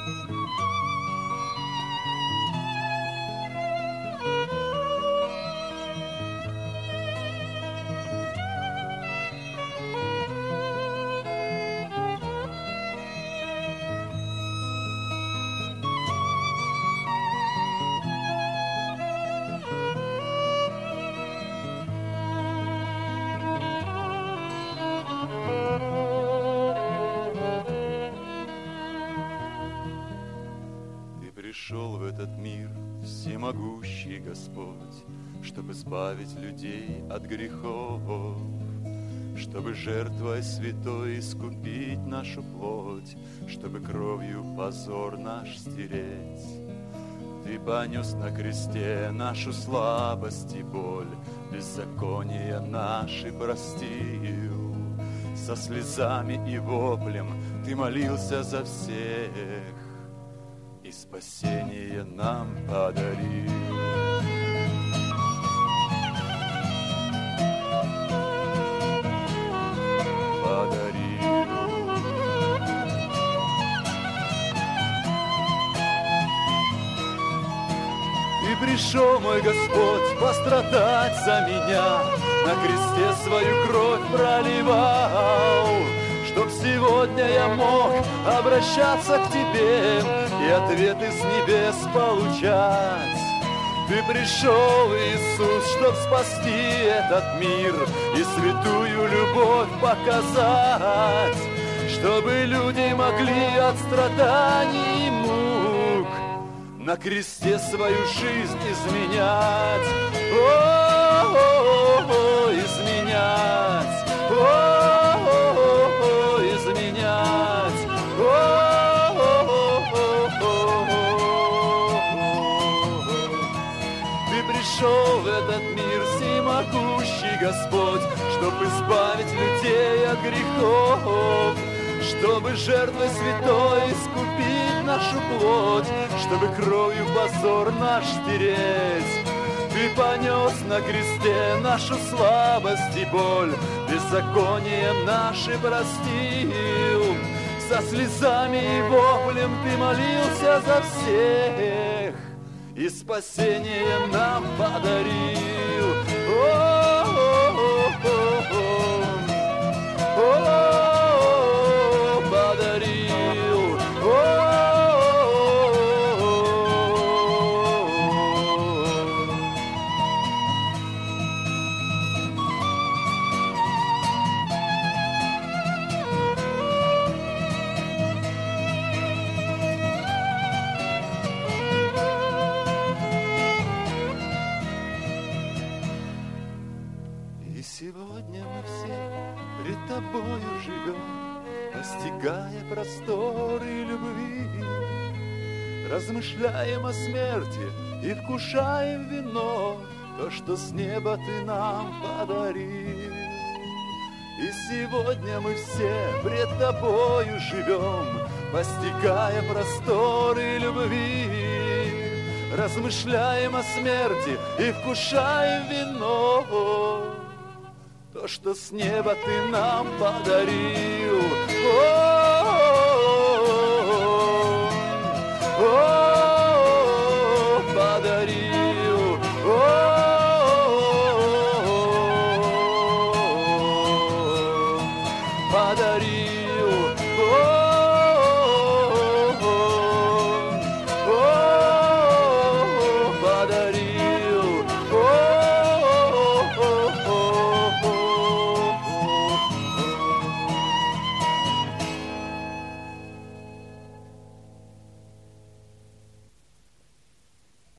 Пришел в этот мир всемогущий Господь, чтобы избавить людей от грехов, чтобы жертвой святой искупить нашу плоть, чтобы кровью позор наш стереть. Ты понес на кресте нашу слабость и боль, беззакония наши простил. Со слезами и воплем ты молился за всех, и спасение нам подарил. Ты пришел, мой Господь, пострадать за меня, на кресте свою кровь проливал, чтоб сегодня я мог обращаться к Тебе и ответы с небес получать. Ты пришел, Иисус, чтоб спасти этот мир и святую любовь показать, чтобы люди могли от страданий и мук на кресте свою жизнь изменять. О-о-о, изменять. О-о-о, изменять. Ты пришел в этот мир, всемогущий Господь, чтобы избавить людей от грехов, чтобы жертвой святой искупить нашу плоть, чтобы кровью позор наш стереть. Ты понес на кресте нашу слабость и боль, беззаконием наши простил. Со слезами и воплем ты молился за всех, и спасение нам подарил. Подарил. И сегодня мы все пред Тобою живем, постигая просторы любви, размышляем о смерти и вкушаем вино, то, что с неба Ты нам подарил. И сегодня мы все пред Тобою живем, постигая просторы любви, размышляем о смерти и вкушаем вино, то, что с неба Ты нам подарил. Подарил. Подарил.